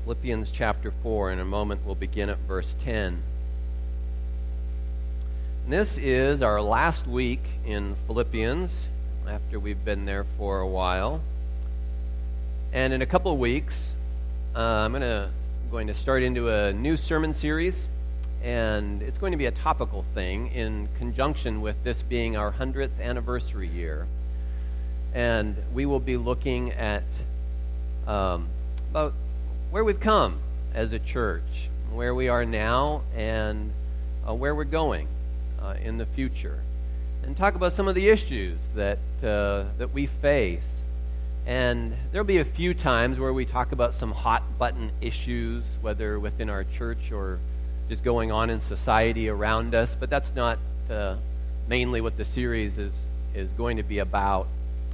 Philippians chapter 4. In a moment, we'll begin at verse 10. And this is our last week in Philippians, after we've been there for a while. And in a couple of weeks, I'm going to start into a new sermon series, and it's going to be a topical thing in conjunction with this being our 100th anniversary year. And we will be looking at about where we've come as a church, where we are now, and where we're going in the future, and talk about some of the issues that we face. And there'll be a few times where we talk about some hot button issues, whether within our church or just going on in society around us. But that's not mainly what the series is going to be about.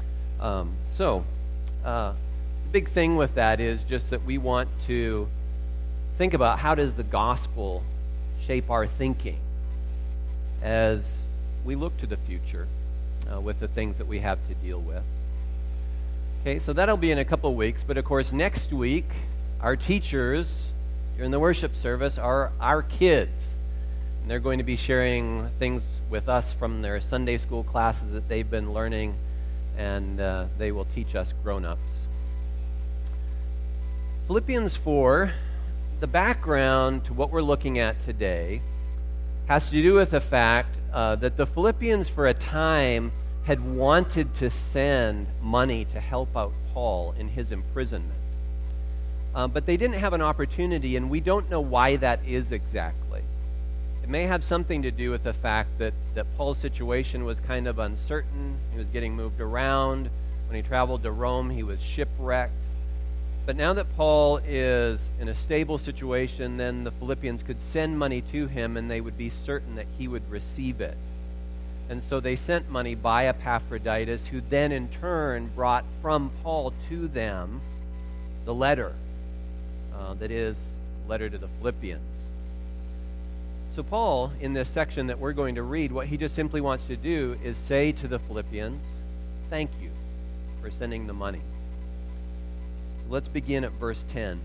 The big thing with that is just that we want to think about how does the gospel shape our thinking as we look to the future with the things that we have to deal with. Okay, so that'll be in a couple of weeks. But of course, next week, our teachers during the worship service are our kids. And they're going to be sharing things with us from their Sunday school classes that they've been learning, and they will teach us grown-ups. Philippians 4, the background to what we're looking at today, has to do with the fact that the Philippians for a time had wanted to send money to help out Paul in his imprisonment. But they didn't have an opportunity, and we don't know why that is exactly. It may have something to do with the fact that Paul's situation was kind of uncertain. He was getting moved around. When he traveled to Rome, he was shipwrecked. But now that Paul is in a stable situation, then the Philippians could send money to him, and they would be certain that he would receive it. And so they sent money by Epaphroditus, who then in turn brought from Paul to them the letter, that is, letter to the Philippians. So Paul, in this section that we're going to read, what he just simply wants to do is say to the Philippians, thank you for sending the money. Let's begin at verse 10.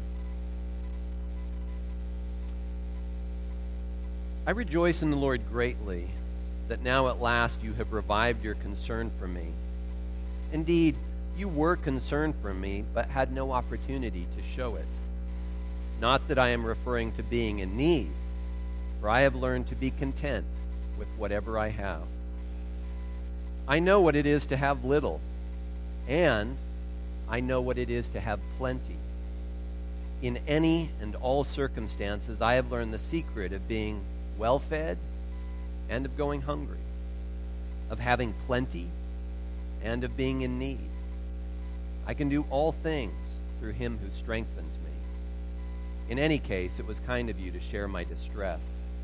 I rejoice in the Lord greatly that now at last you have revived your concern for me. Indeed, you were concerned for me, but had no opportunity to show it. Not that I am referring to being in need, for I have learned to be content with whatever I have. I know what it is to have little, and I know what it is to have plenty. In any and all circumstances, I have learned the secret of being well-fed and of going hungry, of having plenty and of being in need. I can do all things through him who strengthens me. In any case, it was kind of you to share my distress.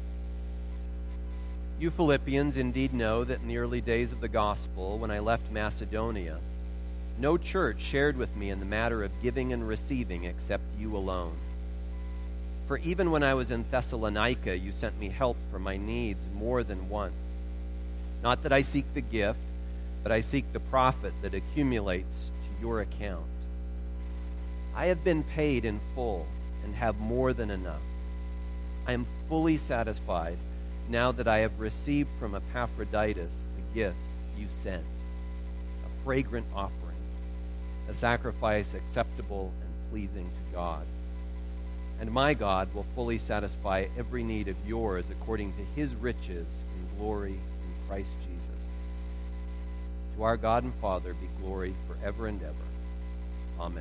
You Philippians indeed know that in the early days of the gospel, when I left Macedonia, no church shared with me in the matter of giving and receiving except you alone. For even when I was in Thessalonica, you sent me help for my needs more than once. Not that I seek the gift, but I seek the profit that accumulates to your account. I have been paid in full and have more than enough. I am fully satisfied now that I have received from Epaphroditus the gifts you sent, a fragrant offering, a sacrifice acceptable and pleasing to God. And my God will fully satisfy every need of yours according to his riches in glory in Christ Jesus. To our God and Father be glory forever and ever. Amen.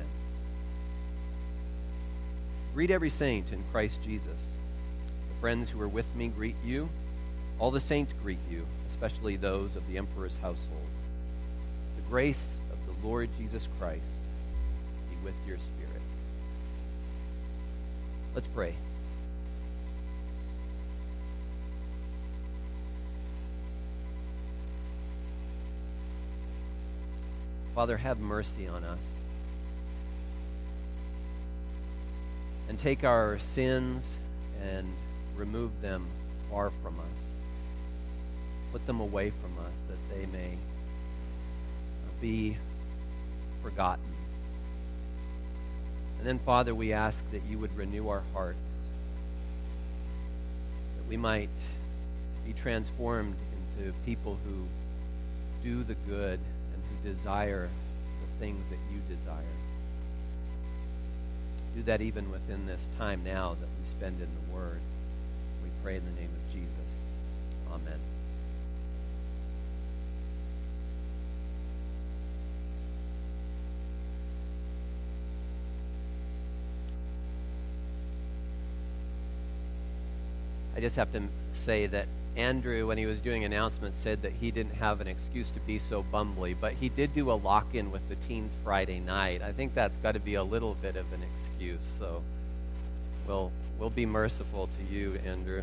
Greet every saint in Christ Jesus. The friends who are with me greet you. All the saints greet you, especially those of the emperor's household. The grace of the Lord Jesus Christ be with your spirit. Let's pray. Father, have mercy on us. And take our sins and remove them far from us. Put them away from us that they may be forgotten. And then, Father, we ask that you would renew our hearts, that we might be transformed into people who do the good and who desire the things that you desire. Do that even within this time now that we spend in the Word. We pray in the name of Jesus. Amen. I just have to say that Andrew, when he was doing announcements, said that he didn't have an excuse to be so bumbly, but he did do a lock-in with the teens Friday night. I think that's got to be a little bit of an excuse, so we'll be merciful to you, Andrew.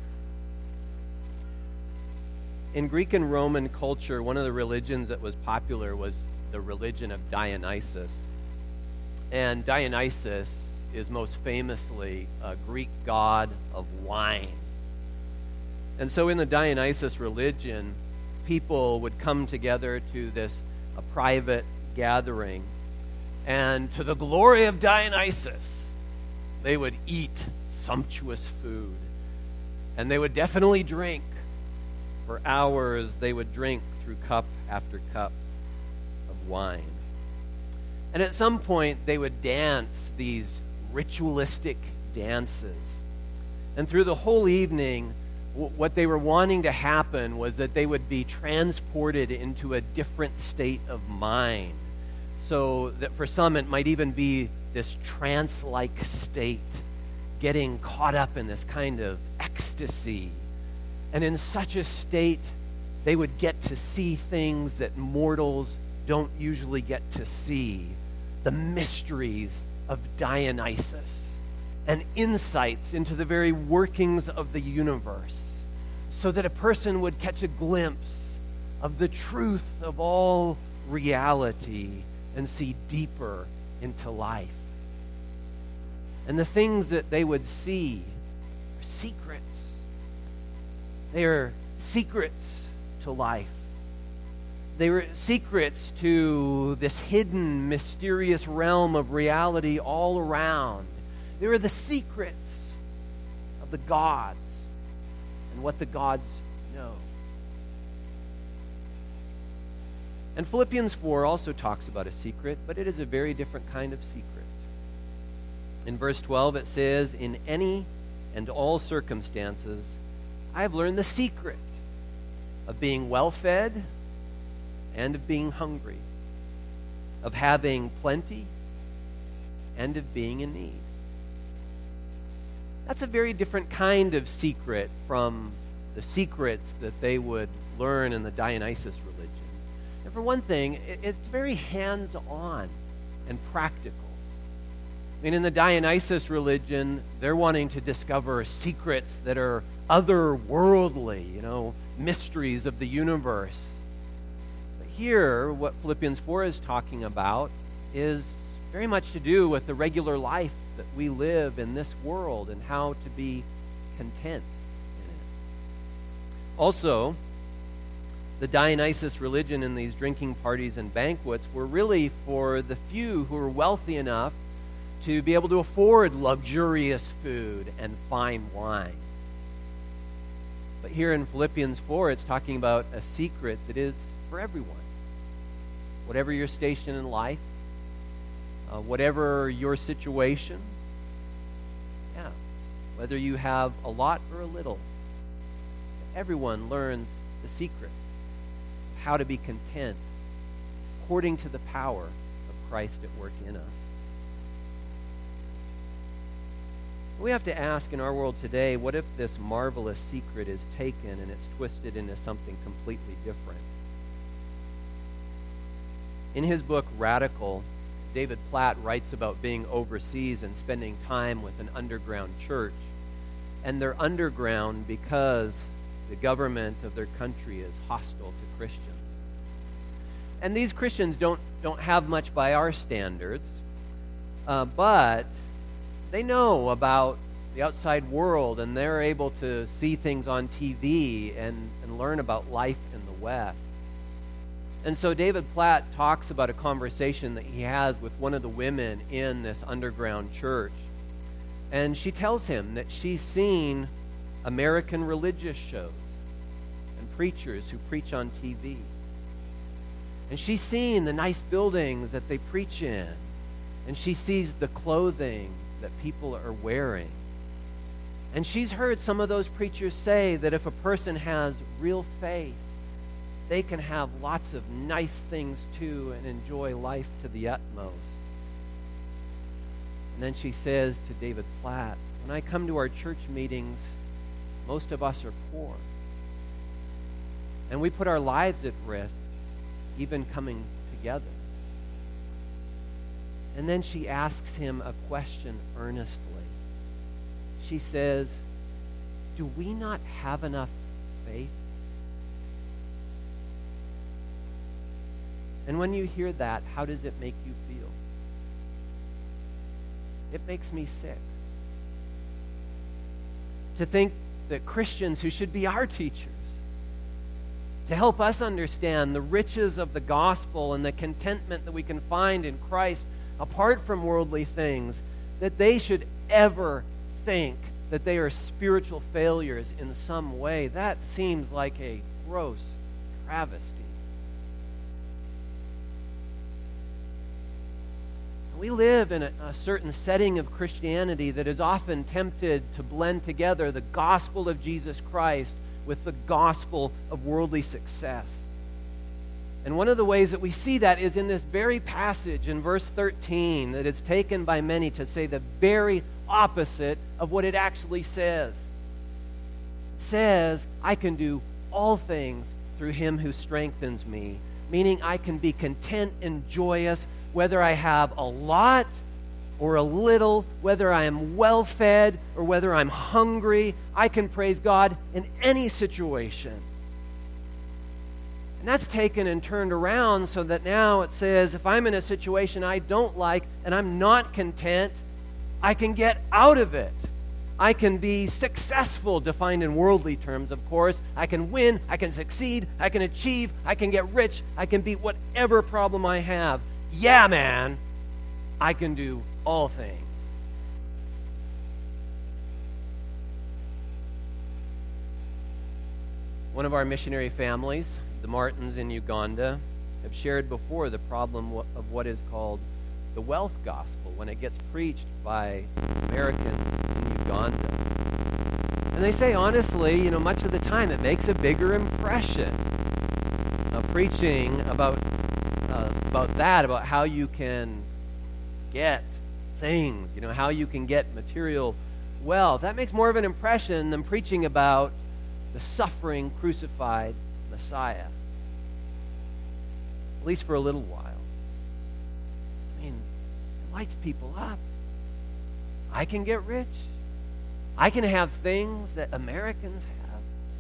In Greek and Roman culture, one of the religions that was popular was the religion of Dionysus. And Dionysus is most famously a Greek god of wine. And so in the Dionysus religion, people would come together to a private gathering, and to the glory of Dionysus, they would eat sumptuous food, and they would definitely drink. For hours, they would drink through cup after cup of wine. And at some point, they would dance these ritualistic dances. And through the whole evening, what they were wanting to happen was that they would be transported into a different state of mind. So that for some, it might even be this trance-like state, getting caught up in this kind of ecstasy. And in such a state, they would get to see things that mortals don't usually get to see. The mysteries of Dionysus and insights into the very workings of the universe, so that a person would catch a glimpse of the truth of all reality and see deeper into life. And the things that they would see are secrets. They are secrets to life. They were secrets to this hidden, mysterious realm of reality all around. They were the secrets of the gods and what the gods know. And Philippians 4 also talks about a secret, but it is a very different kind of secret. In verse 12 it says, "In any and all circumstances, I have learned the secret of being well-fed and of being hungry, of having plenty and of being in need." That's a very different kind of secret from the secrets that they would learn in the Dionysus religion. And for one thing, it's very hands-on and practical. I mean, in the Dionysus religion, they're wanting to discover secrets that are otherworldly, mysteries of the universe. But here, what Philippians 4 is talking about is very much to do with the regular life that we live in this world and how to be content in it. Also, the Dionysus religion and these drinking parties and banquets were really for the few who were wealthy enough to be able to afford luxurious food and fine wine. But here in Philippians 4, it's talking about a secret that is for everyone. Whatever your station in life, whatever your situation, whether you have a lot or a little, everyone learns the secret of how to be content according to the power of Christ at work in us. We have to ask in our world today, what if this marvelous secret is taken and it's twisted into something completely different? In his book, Radical, David Platt writes about being overseas and spending time with an underground church. And they're underground because the government of their country is hostile to Christians. And these Christians don't have much by our standards, but they know about the outside world, and they're able to see things on TV and learn about life in the West. And so David Platt talks about a conversation that he has with one of the women in this underground church. And she tells him that she's seen American religious shows and preachers who preach on TV. And she's seen the nice buildings that they preach in. And she sees the clothing that people are wearing. And she's heard some of those preachers say that if a person has real faith, they can have lots of nice things too and enjoy life to the utmost. And then she says to David Platt, when I come to our church meetings, most of us are poor. And we put our lives at risk, even coming together. And then she asks him a question earnestly. She says, do we not have enough faith? And when you hear that, how does it make you feel? It makes me sick. To think that Christians who should be our teachers, to help us understand the riches of the gospel and the contentment that we can find in Christ apart from worldly things, that they should ever think that they are spiritual failures in some way. That seems like a gross travesty. We live in a certain setting of Christianity that is often tempted to blend together the gospel of Jesus Christ with the gospel of worldly success. And one of the ways that we see that is in this very passage in verse 13 that is taken by many to say the very opposite of what it actually says. It says, I can do all things through him who strengthens me, meaning I can be content and joyous whether I have a lot or a little, whether I am well-fed or whether I'm hungry. I can praise God in any situation. And that's taken and turned around so that now it says, if I'm in a situation I don't like and I'm not content, I can get out of it. I can be successful, defined in worldly terms, of course. I can win, I can succeed, I can achieve, I can get rich, I can beat whatever problem I have. Yeah, man, I can do all things. One of our missionary families, the Martins in Uganda, have shared before the problem of what is called the wealth gospel when it gets preached by Americans in Uganda. And they say, honestly, much of the time it makes a bigger impression preaching about how you can get things, how you can get material wealth. That makes more of an impression than preaching about the suffering, crucified Messiah. At least for a little while. I mean, it lights people up. I can get rich. I can have things that Americans have.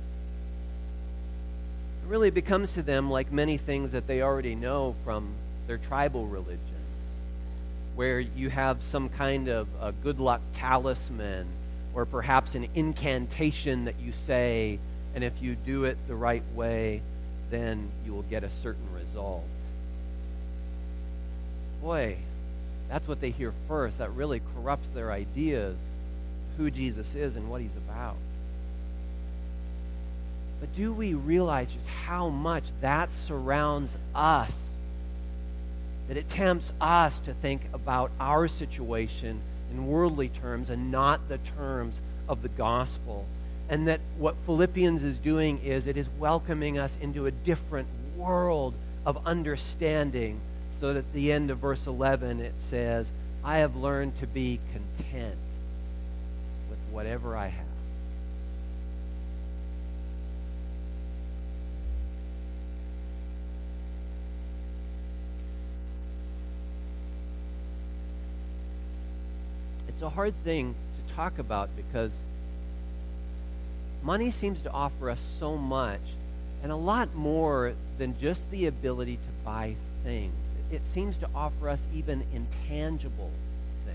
It really becomes to them like many things that they already know from their tribal religion, where you have some kind of a good luck talisman or perhaps an incantation that you say, and if you do it the right way, then you will get a certain result. Boy, that's what they hear first. That really corrupts their ideas of who Jesus is and what he's about. But do we realize just how much that surrounds us? That it tempts us to think about our situation in worldly terms and not the terms of the gospel. And that what Philippians is doing is it is welcoming us into a different world of understanding. So that at the end of verse 11 it says, I have learned to be content with whatever I have. It's a hard thing to talk about because money seems to offer us so much and a lot more than just the ability to buy things. It seems to offer us even intangible things.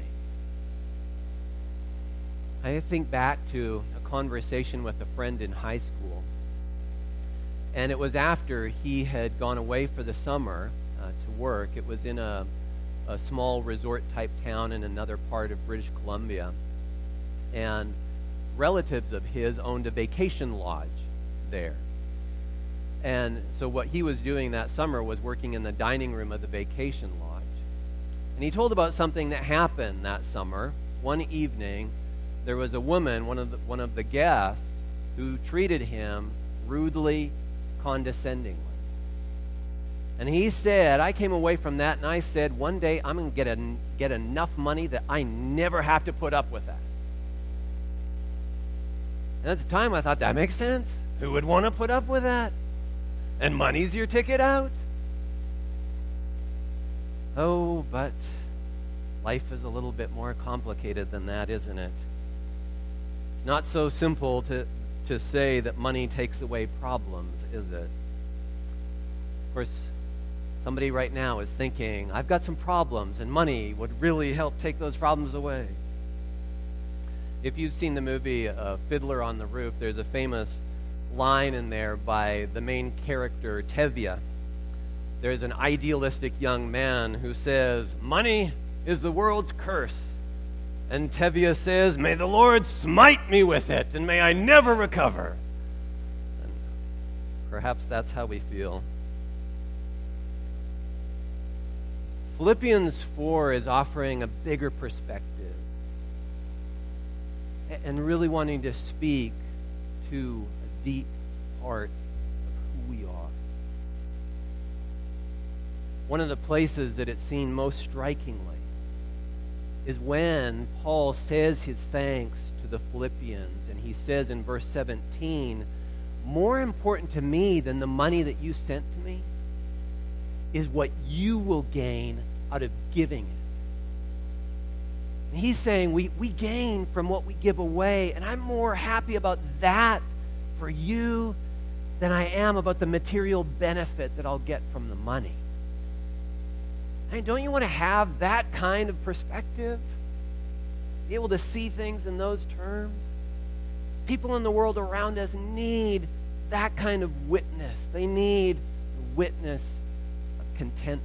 I think back to a conversation with a friend in high school. And it was after he had gone away for the summer to work. It was in a small resort-type town in another part of British Columbia. And relatives of his owned a vacation lodge there. And so what he was doing that summer was working in the dining room of the vacation lodge. And he told about something that happened that summer. One evening, there was a woman, one of the guests, who treated him rudely, condescendingly. And he said, I came away from that and I said, one day I'm going to get enough money that I never have to put up with that. And at the time I thought, that makes sense. Who would want to put up with that? And money's your ticket out. Oh, but life is a little bit more complicated than that, isn't it? It's not so simple to say that money takes away problems, is it? Of course, somebody right now is thinking, I've got some problems, and money would really help take those problems away. If you've seen the movie Fiddler on the Roof, there's a famous line in there by the main character, Tevye. There's an idealistic young man who says, money is the world's curse. And Tevye says, may the Lord smite me with it, and may I never recover. And perhaps that's how we feel. Philippians 4 is offering a bigger perspective and really wanting to speak to a deep part of who we are. One of the places that it's seen most strikingly is when Paul says his thanks to the Philippians, and he says in verse 17, more important to me than the money that you sent to me is what you will gain out of giving it. And he's saying we gain from what we give away, and I'm more happy about that for you than I am about the material benefit that I'll get from the money. I mean, don't you want to have that kind of perspective? Be able to see things in those terms? People in the world around us need that kind of witness. They need the witness of contentment.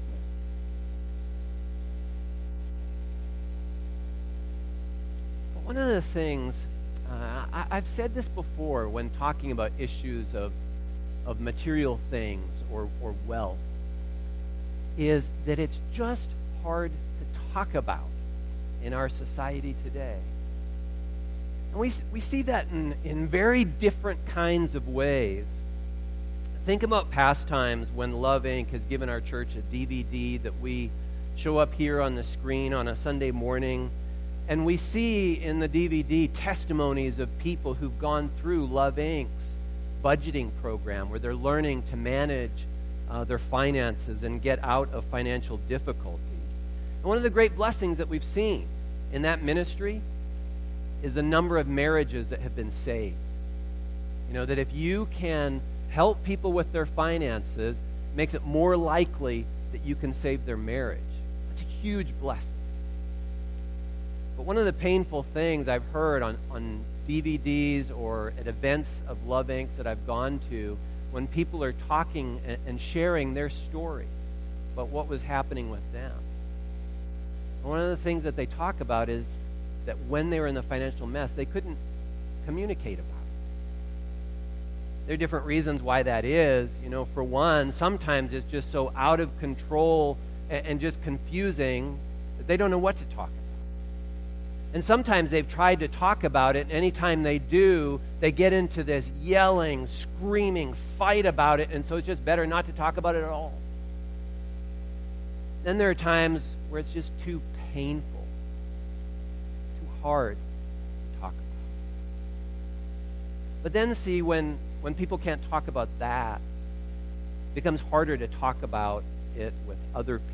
But one of the things, I've said this before when talking about issues of material things or wealth, is that it's just hard to talk about in our society today. And we see that in very different kinds of ways. Think about past times when Love Inc. has given our church a DVD that we show up here on the screen on a Sunday morning, and we see in the DVD testimonies of people who've gone through Love Inc.'s budgeting program where they're learning to manage their finances and get out of financial difficulty. And one of the great blessings that we've seen in that ministry is the number of marriages that have been saved. You know, that if you can help people with their finances, it makes it more likely that you can save their marriage. That's a huge blessing. But one of the painful things I've heard on DVDs or at events of Love Inc. that I've gone to, when people are talking and sharing their story about what was happening with them. One of the things that they talk about is that when they were in the financial mess, they couldn't communicate about it. There are different reasons why that is. You know, for one, sometimes it's just so out of control and just confusing that they don't know what to talk about. And sometimes they've tried to talk about it, and anytime they do, they get into this yelling, screaming fight about it, and so it's just better not to talk about it at all. Then there are times where it's just too painful, too hard to talk about. But then see, when people can't talk about that, it becomes harder to talk about it with other people.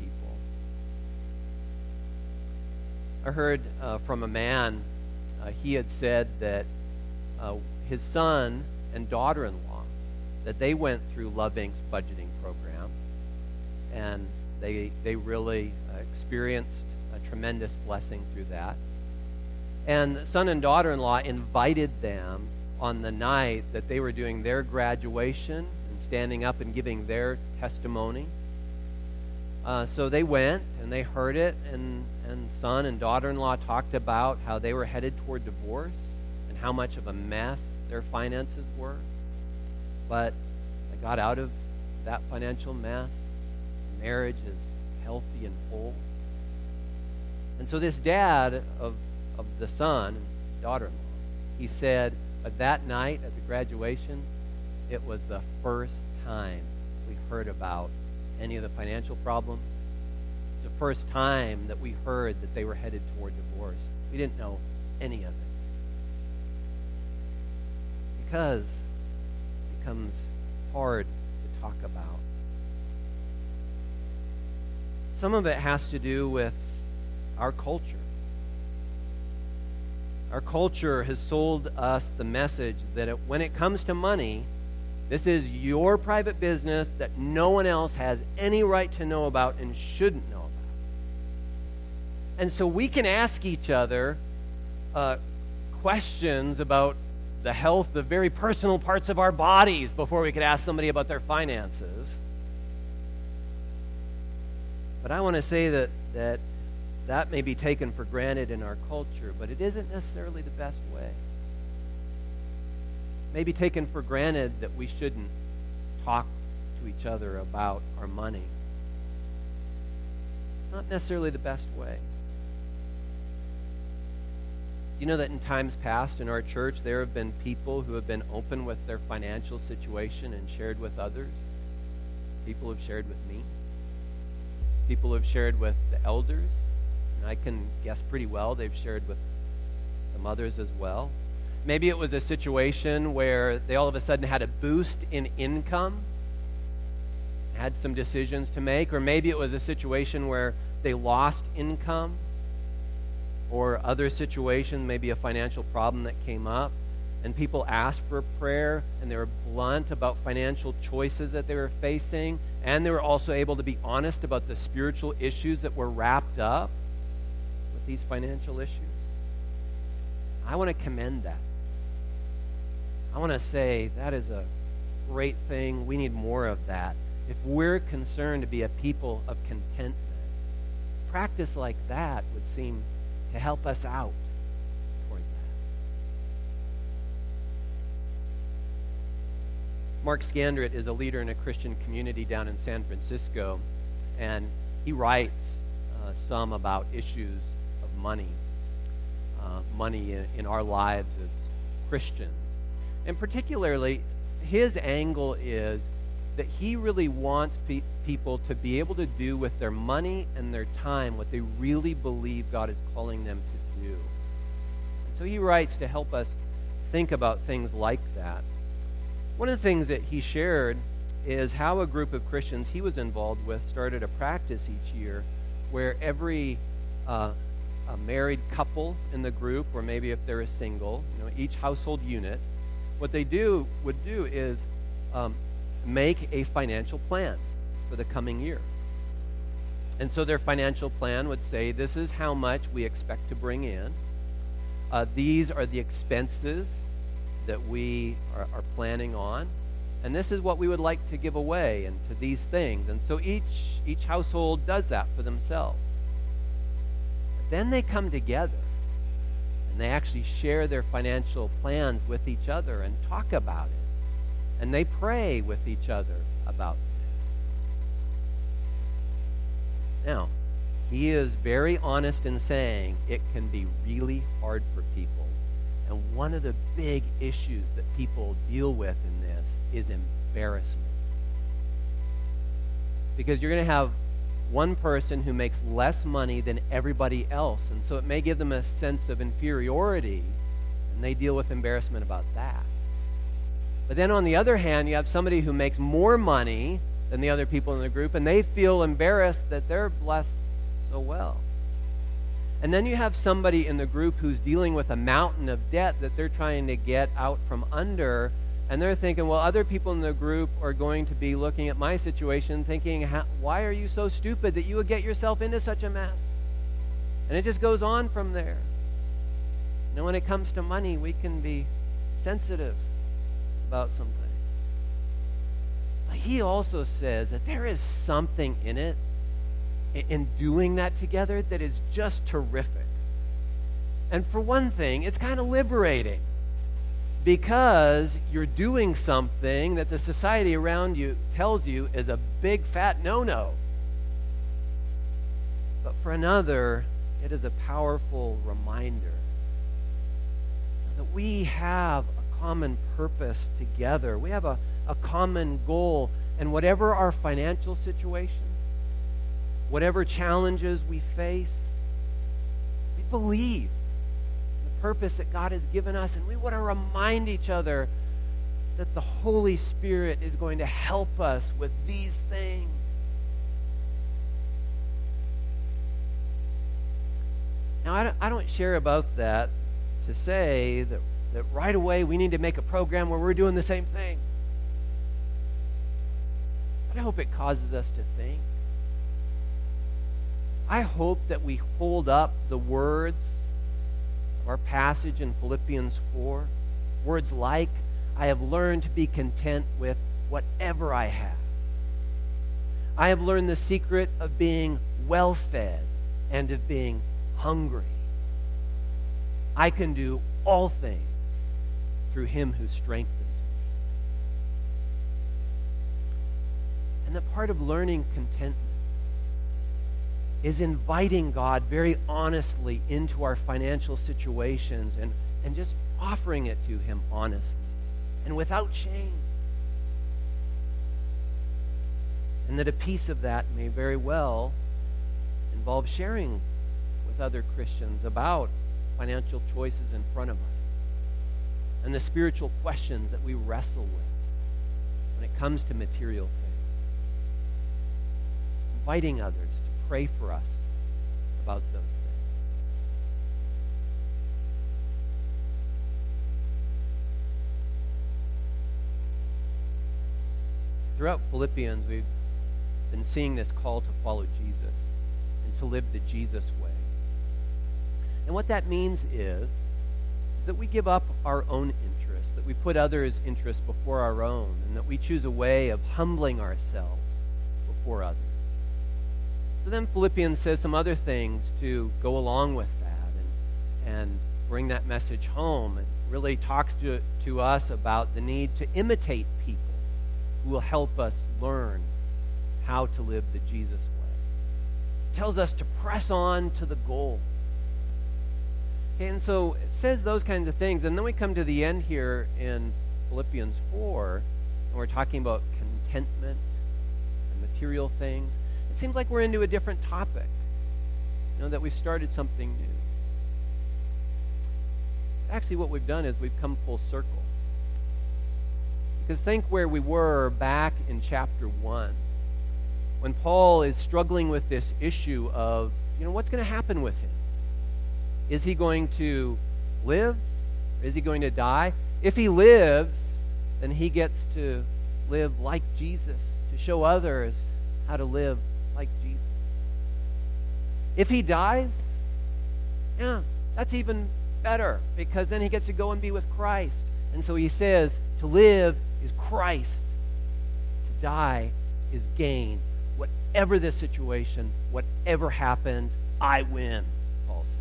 I heard from a man, he had said that his son and daughter-in-law, that they went through Love Inc.'s budgeting program, and they really experienced a tremendous blessing through that. And the son and daughter-in-law invited them on the night that they were doing their graduation and standing up and giving their testimony. So they went and they heard it, and son and daughter-in-law talked about how they were headed toward divorce and how much of a mess their finances were. But they got out of that financial mess. Marriage is healthy and whole. And so this dad of the son and daughter-in-law, he said that night at the graduation, it was the first time we heard about any of the financial problems. It's the first time that we heard that they were headed toward divorce. We didn't know any of it. Because it becomes hard to talk about. Some of it has to do with our culture. Our culture has sold us the message that when it comes to money, this is your private business that no one else has any right to know about and shouldn't know about. And so we can ask each other questions about the health of very personal parts of our bodies before we could ask somebody about their finances. But I want to say that may be taken for granted in our culture, but it isn't necessarily the best way. It may be taken for granted that we shouldn't talk to each other about our money. It's not necessarily the best way. You know that in times past in our church, there have been people who have been open with their financial situation and shared with others. People have shared with me. People have shared with the elders. And I can guess pretty well they've shared with some others as well. Maybe it was a situation where they all of a sudden had a boost in income, had some decisions to make, or maybe it was a situation where they lost income, or other situation, maybe a financial problem that came up, and people asked for a prayer, and they were blunt about financial choices that they were facing, and they were also able to be honest about the spiritual issues that were wrapped up with these financial issues. I want to commend that. I want to say that is a great thing. We need more of that. If we're concerned to be a people of contentment, practice like that would seem to help us out toward that. Mark Scandrett is a leader in a Christian community down in San Francisco, and he writes some about issues of money in our lives as Christians. And particularly, his angle is that he really wants people to be able to do with their money and their time what they really believe God is calling them to do. And so he writes to help us think about things like that. One of the things that he shared is how a group of Christians he was involved with started a practice each year where every a married couple in the group, or maybe if they're a single, each household unit, what they would do is make a financial plan for the coming year. And so their financial plan would say, this is how much we expect to bring in. These are the expenses that we are planning on. And this is what we would like to give away and to these things. And so each household does that for themselves. But then they come together and they actually share their financial plans with each other and talk about it. And they pray with each other about it. Now, he is very honest in saying it can be really hard for people. And one of the big issues that people deal with in this is embarrassment. Because you're going to have one person who makes less money than everybody else. And so it may give them a sense of inferiority, and they deal with embarrassment about that. But then on the other hand, you have somebody who makes more money than the other people in the group, and they feel embarrassed that they're blessed so well. And then you have somebody in the group who's dealing with a mountain of debt that they're trying to get out from under, and they're thinking, well, other people in the group are going to be looking at my situation thinking, why are you so stupid that you would get yourself into such a mess? And it just goes on from there. When it comes to money, we can be sensitive about something. he also says that there is something in it, in doing that together, that is just terrific. And for one thing, it's kind of liberating, because you're doing something that the society around you tells you is a big fat no-no. But for another, it is a powerful reminder that we have a common purpose together. We have a common goal, and whatever our financial situation, whatever challenges we face, we believe purpose that God has given us, and we want to remind each other that the Holy Spirit is going to help us with these things. Now, I don't share about that to say that right away we need to make a program where we're doing the same thing. But I hope it causes us to think. I hope that we hold up the words our passage in Philippians 4, words like, I have learned to be content with whatever I have. I have learned the secret of being well-fed and of being hungry. I can do all things through him who strengthens me. And the part of learning contentment is inviting God very honestly into our financial situations and just offering it to him honestly and without shame. And that a piece of that may very well involve sharing with other Christians about financial choices in front of us and the spiritual questions that we wrestle with when it comes to material things. Inviting others to pray for us about those things. Throughout Philippians, we've been seeing this call to follow Jesus and to live the Jesus way. And what that means is that we give up our own interests, that we put others' interests before our own, and that we choose a way of humbling ourselves before others. So then Philippians says some other things to go along with that and bring that message home. It really talks to us about the need to imitate people who will help us learn how to live the Jesus way. It tells us to press on to the goal. Okay, and so it says those kinds of things. And then we come to the end here in Philippians 4, and we're talking about contentment and material things. It seems like we're into a different topic, that we've started something new. Actually, what we've done is we've come full circle. Because think where we were back in chapter 1, when Paul is struggling with this issue of, what's going to happen with him? Is he going to live? Or is he going to die? If he lives, then he gets to live like Jesus, to show others how to live like Jesus. If he dies, that's even better, because then he gets to go and be with Christ. And so he says, to live is Christ. To die is gain. Whatever the situation, whatever happens, I win, Paul says.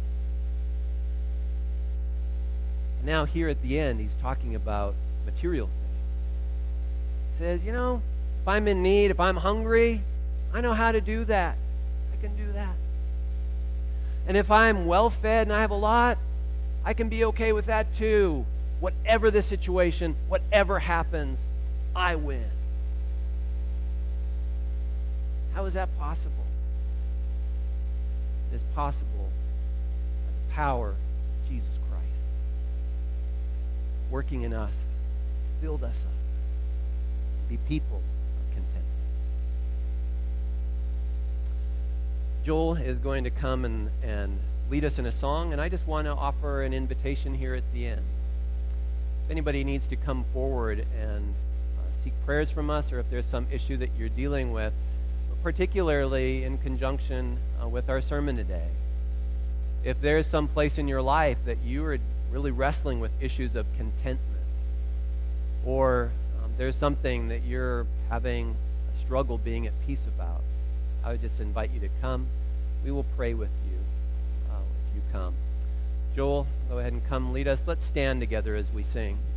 And now here at the end, he's talking about material things. He says, if I'm in need, if I'm hungry, I know how to do that. I can do that. And if I'm well-fed and I have a lot, I can be okay with that too. Whatever the situation, whatever happens, I win. How is that possible? It is possible by the power of Jesus Christ working in us to build us up, to be people of contentment. Joel is going to come and lead us in a song, and I just want to offer an invitation here at the end. If anybody needs to come forward and seek prayers from us, or if there's some issue that you're dealing with, particularly in conjunction with our sermon today, if there's some place in your life that you are really wrestling with issues of contentment, or there's something that you're having a struggle being at peace about, I would just invite you to come. We will pray with you if you come. Joel, go ahead and come lead us. Let's stand together as we sing.